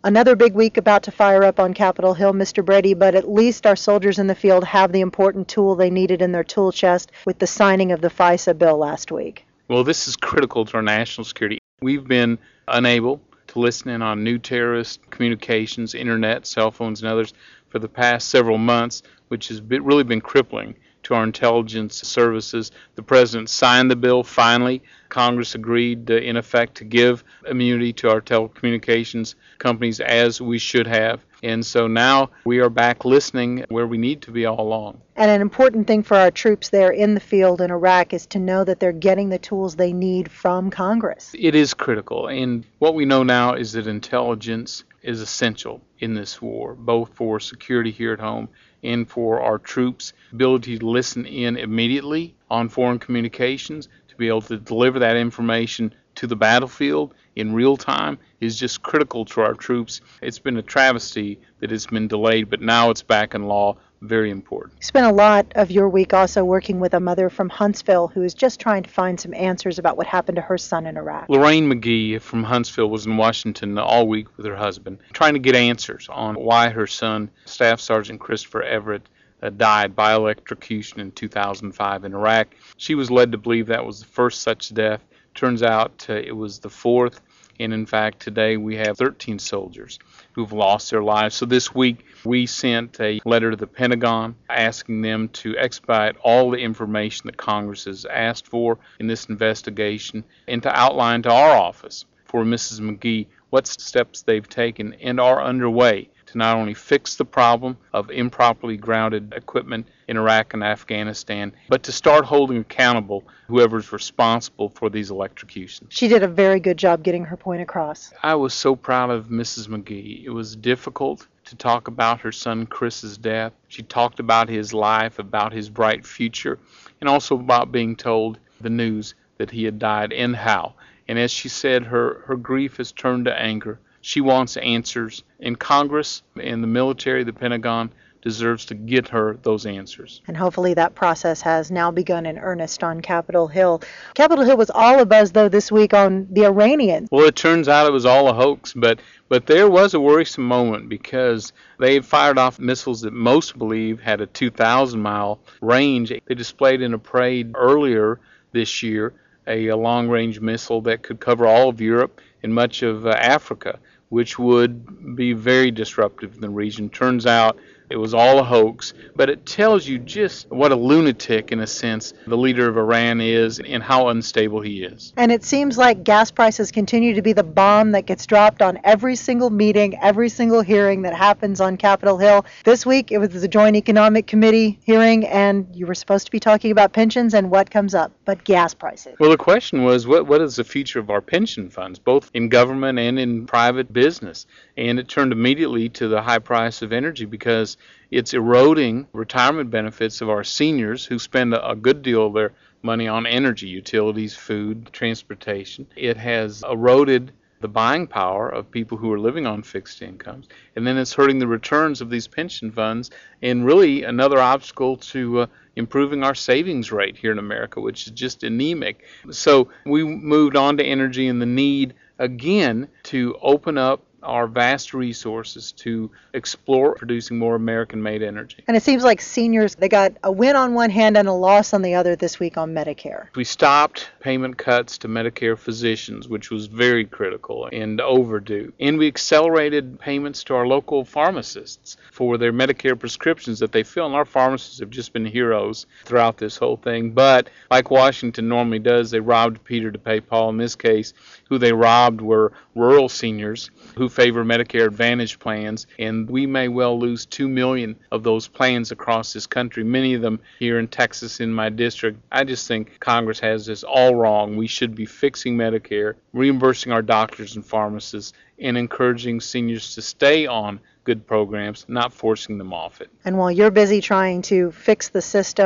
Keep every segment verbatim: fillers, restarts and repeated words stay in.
Another big week about to fire up on Capitol Hill, Mister Brady, but at least our soldiers in the field have the important tool they needed in their tool chest with the signing of the FISA bill last week. Well, this is critical to our national security. We've been unable to listen in on new terrorist communications, internet, cell phones, and others for the past several months, which has been, really been crippling to our intelligence services. The president signed the bill finally. Congress agreed, uh, in effect, to give immunity to our telecommunications companies, as we should have. And so now we are back listening where we need to be all along. And an important thing for our troops there in the field in Iraq is to know that they're getting the tools they need from Congress. It is critical. And what we know now is that intelligence is essential in this war, both for security here at home and for our troops' ability to listen in immediately on foreign communications, to be able to deliver that information to the battlefield in real time is just critical to our troops. It's been a travesty that it's been delayed, but now it's back in law. Very important. You spent a lot of your week also working with a mother from Huntsville who is just trying to find some answers about what happened to her son in Iraq. Lorraine McGee from Huntsville was in Washington all week with her husband, trying to get answers on why her son, Staff Sergeant Christopher Everett, uh, died by electrocution in two thousand five in Iraq. She was led to believe that was the first such death. Turns out uh, it was the fourth. And in fact, today we have thirteen soldiers who've lost their lives. So this week we sent a letter to the Pentagon asking them to expedite all the information that Congress has asked for in this investigation and to outline to our office for Missus McGee what steps they've taken and are underway to not only fix the problem of improperly grounded equipment in Iraq and Afghanistan, but to start holding accountable whoever's responsible for these electrocutions. She did a very good job getting her point across. I was so proud of Missus McGee. It was difficult to talk about her son Chris's death. She talked about his life, about his bright future, and also about being told the news that he had died and how. And as she said, her, her grief has turned to anger. She wants answers, and Congress and the military, the Pentagon, deserves to get her those answers. And hopefully that process has now begun in earnest on Capitol Hill. Capitol Hill was all abuzz, though, this week on the Iranians. Well, it turns out it was all a hoax, but but there was a worrisome moment because they had fired off missiles that most believe had a two thousand mile range. They displayed in a parade earlier this year a, a long-range missile that could cover all of Europe and much of uh, Africa, which would be very disruptive in the region. Turns out it was all a hoax, but it tells you just what a lunatic, in a sense, the leader of Iran is and how unstable he is. And it seems like gas prices continue to be the bomb that gets dropped on every single meeting, every single hearing that happens on Capitol Hill. This week it was the Joint Economic Committee hearing, and you were supposed to be talking about pensions, and what comes up but gas prices. Well, the question was, what what is the future of our pension funds, both in government and in private business? And it turned immediately to the high price of energy because it's eroding retirement benefits of our seniors who spend a, a good deal of their money on energy, utilities, food, transportation. It has eroded the buying power of people who are living on fixed incomes. And then it's hurting the returns of these pension funds and really another obstacle to uh, improving our savings rate here in America, which is just anemic. So we moved on to energy and the need, again, to open up our vast resources to explore producing more American-made energy. And it seems like seniors, they got a win on one hand and a loss on the other this week on Medicare. We stopped payment cuts to Medicare physicians, which was very critical and overdue. And we accelerated payments to our local pharmacists for their Medicare prescriptions that they fill. And our pharmacists have just been heroes throughout this whole thing. But like Washington normally does, they robbed Peter to pay Paul. In this case, who they robbed were rural seniors who favor Medicare Advantage plans, and we may well lose two million of those plans across this country, many of them here in Texas in my district. I just think Congress has this all wrong. We should be fixing Medicare, reimbursing our doctors and pharmacists, and encouraging seniors to stay on good programs, not forcing them off it. And while you're busy trying to fix the system,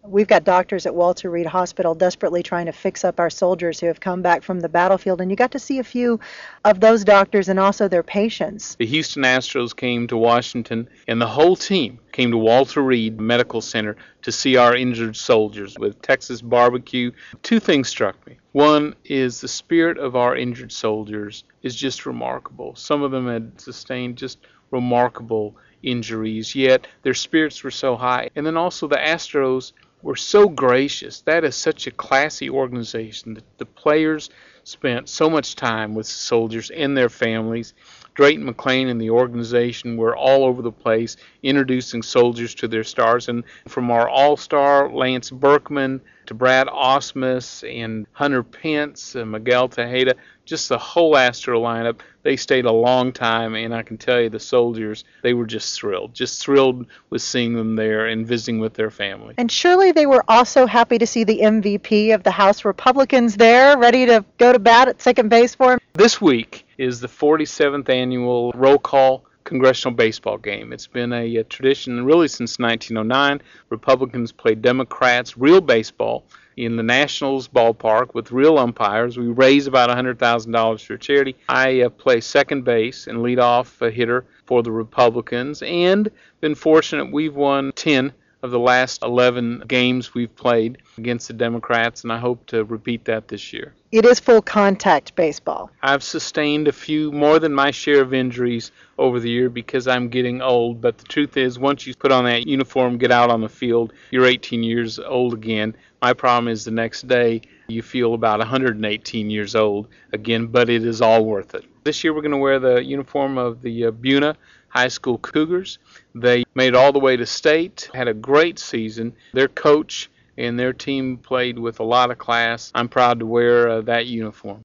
We've got doctors at Walter Reed Hospital desperately trying to fix up our soldiers who have come back from the battlefield, and you got to see a few of those doctors and also their patients. The Houston Astros came to Washington, and the whole team came to Walter Reed Medical Center to see our injured soldiers with Texas barbecue. Two things struck me. One is the spirit of our injured soldiers is just remarkable. Some of them had sustained just remarkable injuries, yet their spirits were so high. And then also the Astros were so gracious. That is such a classy organization. The players spent so much time with soldiers and their families. Drayton McClain and the organization were all over the place introducing soldiers to their stars. And from our all-star Lance Berkman to Brad Osmus and Hunter Pence and Miguel Tejeda, just the whole Astro lineup, they stayed a long time, and I can tell you the soldiers, they were just thrilled, just thrilled with seeing them there and visiting with their family. And surely they were also happy to see the M V P of the House Republicans there, ready to go to bat at second base for him. This week is the forty-seventh annual roll call congressional baseball game. It's been a, a tradition really since nineteen oh nine. Republicans play Democrats real baseball in the Nationals ballpark with real umpires. We raise about one hundred thousand dollars for charity. I uh, play second base and lead off a hitter for the Republicans, and been fortunate we've won ten of the last eleven games we've played against the Democrats, and I hope to repeat that this year. It is full contact baseball. I've sustained a few more than my share of injuries over the year because I'm getting old, but the truth is once you put on that uniform, get out on the field, you're eighteen years old again. My problem is the next day you feel about one hundred eighteen years old again, but it is all worth it. This year we're going to wear the uniform of the uh, Buna High School Cougars. They made it all the way to state, had a great season. Their coach and their team played with a lot of class. I'm proud to wear uh, that uniform.